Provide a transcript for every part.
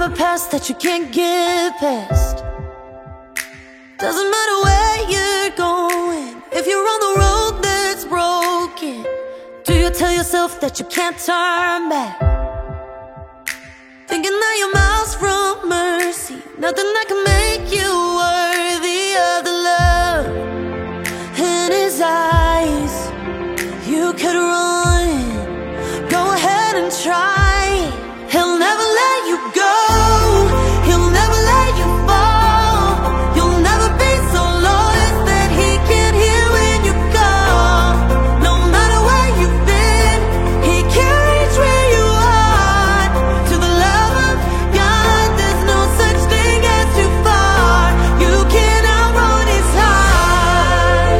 a past that you can't get past. Doesn't matter where you're going, if you're on the road that's broken, do you tell yourself that you can't turn back? Thinking that you're miles from mercy, nothing that can make you worthy of the love in his eyes. You could run, go ahead and try. He'll never let you go, he'll never let you fall. You'll never be so lost that he can't hear when you call. No matter where you've been, he can reach where you are. To the love of God, there's no such thing as too far. You can't outrun his heart.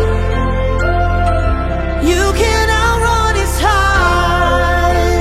You can't outrun his heart.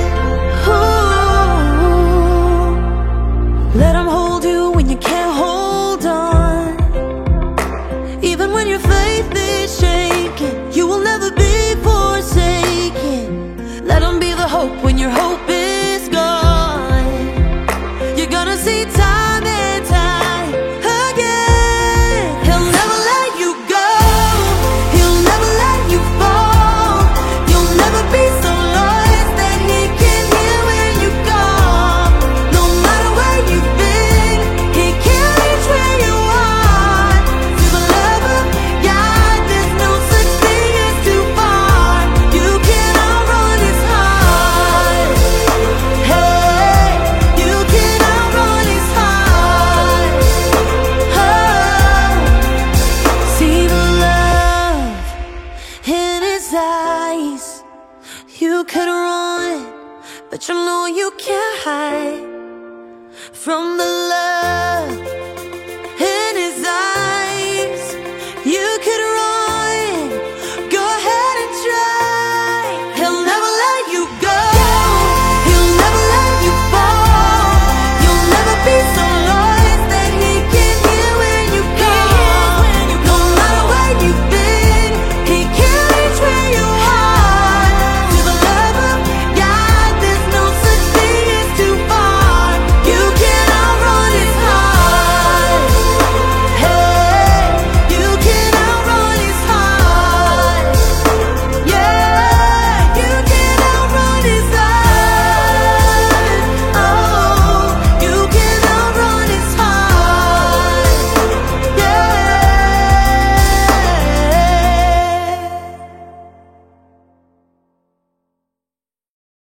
Ooh. Let him hold you when you can't hold on. Even when your faith is shaking, you will never be forsaken. Let him be the hope when your hope is gone. You're gonna see time and time again. He'll never let you go, he'll never let you fall. You'll never be so lost that he can't hear when you call. No matter where you've been, he can't reach where you are. To the love of God, there's no such thing as too far. You can't outrun his heart. Hey, you can't outrun his heart. Oh, see the love in his eyes. You could run, but you know you can't hide from the love